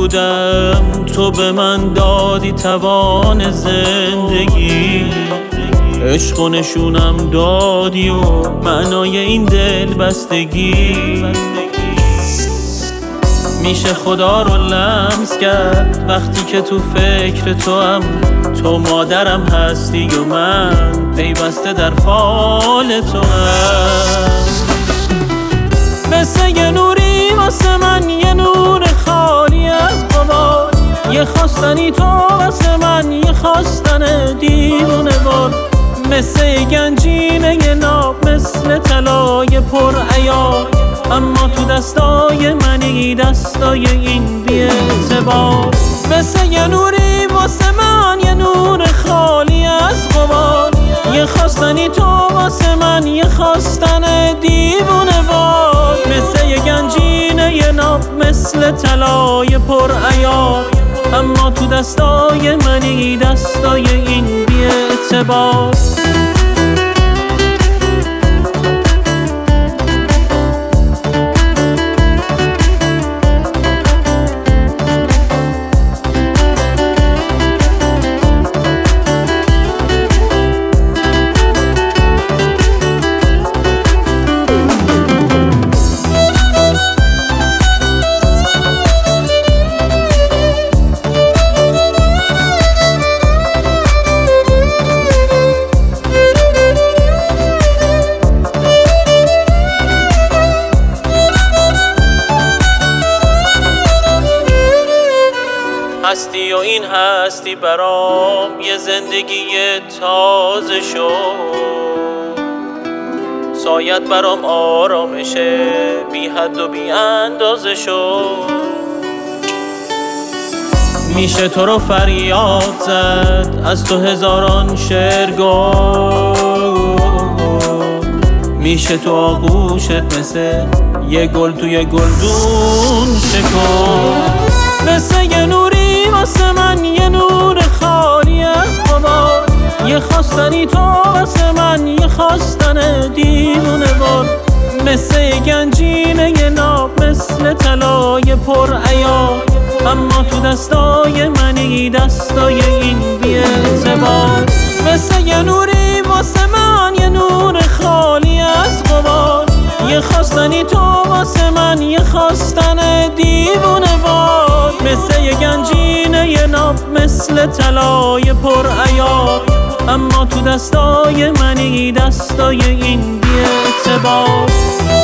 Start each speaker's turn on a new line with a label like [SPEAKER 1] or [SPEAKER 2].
[SPEAKER 1] بودم تو به من دادی توان زندگی، عشق و نشونم دادی و معنای این دل بستگی. میشه خدا رو لمس کرد وقتی که تو فکر تو هم، تو مادرم هستی و من پیوسته در فال تو هم. مثل یه نوری واسه من، یه نور خالی از غبار، یه خواستنی تو واسه من، یه خواستن دیوونه وار. مثل گنجینه ناب، مثل طلای پر عیار، اما تو دستای منی، دستای این بی اعتبار. مثل یه نوری واسه من، یه نور خالی از غبار، یه خواستنی تو واسه من، یه خواستن دیوونه وار. مثل یه گنجینه ناب، مثل طلای پر عیار، اما تو دستای منی، دستای این بی اعتبار. هستی و این هستی برام یه زندگی تازه شد، سایت برام آرامشه بی حد و بی اندازه شد. میشه تو رو فریاد زد از تو هزاران شعر گفت، میشه تو آغوشت مثل یه گل توی گلدون شکفت. مثل یه نوری واسه من، یه نور خالی از غبار، یه خواستنی تو واسه من، یه خواستن دیوونه وار. مثل گنجینه ناب، مثل طلای پر عیار، اما تو دستای منی، دستای این بی اعتبار. مثل یه نوری واسه من، یه نور خالی از غبار، یه خواستنی تو واسه من، یه خواستن دیوونه وار. مثل یه گنجینه ناب، مثل طلای پر عیار، اما تو دستای منی، دستای این بی اعتبار.